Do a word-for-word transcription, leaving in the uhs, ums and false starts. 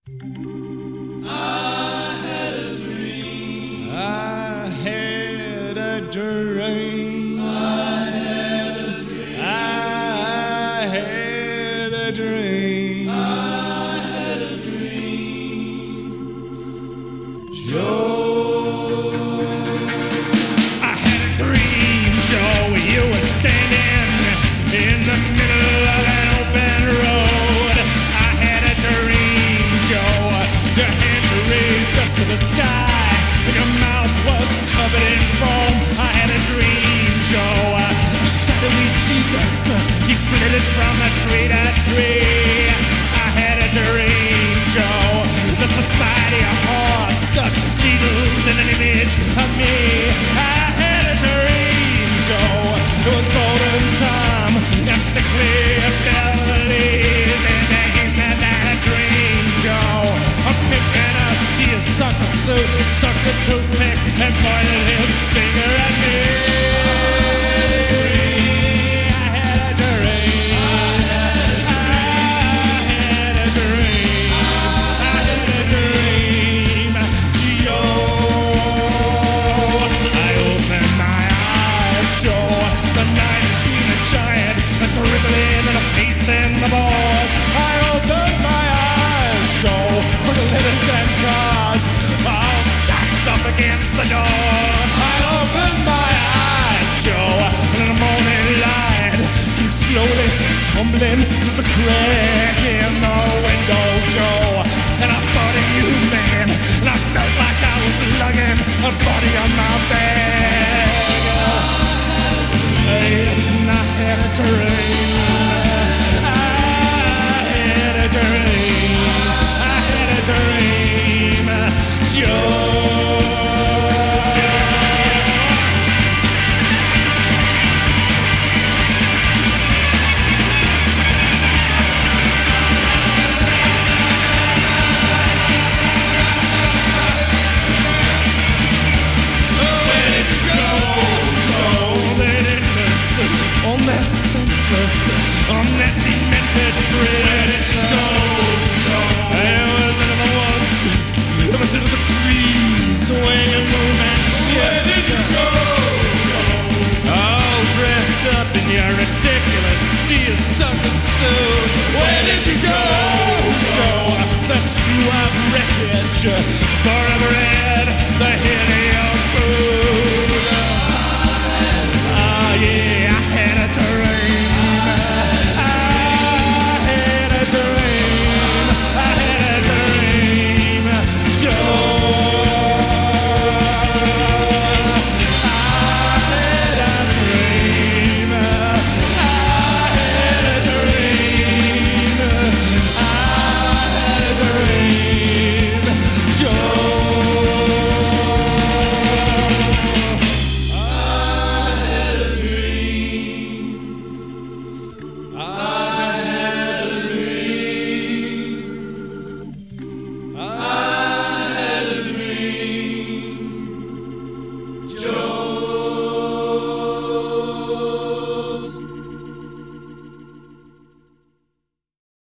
I had a dream. I had a dream. I had a dream. I had a dream. I had a dream. Joe. I had a dream, Joe. You were standing in the middle of an open road. I had a dream, Joe. Your hands were raised up to the sky, and your mouth was covered in foam. I had a dream, Joe. A shadowy Jesus, he flitted from the tree to tree. I had a dream, Joe. The society of horror stuck needles in an image of me.